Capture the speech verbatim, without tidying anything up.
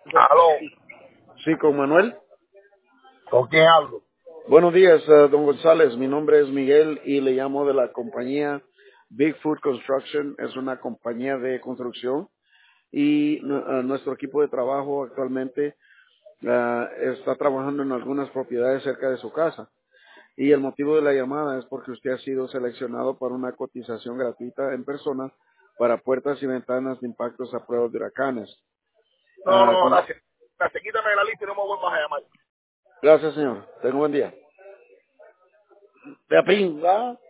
Aló, Sí, con Manuel. ¿con quién hablo? Buenos días, eh, don González. Mi nombre es Miguel y le llamo de la compañía Bigfoot Construction. Es una compañía de construcción y nu- eh, nuestro equipo de trabajo actualmente eh, está trabajando en algunas propiedades cerca de su casa. Y el motivo de la llamada es porque usted ha sido seleccionado para una cotización gratuita en persona para puertas y ventanas de impactos a prueba de huracanes. No, Ah, no, con- gracias. Gracias, quítame de la lista y no me vuelvas a llamar. Gracias, señor. Tenga un buen día. De pinga.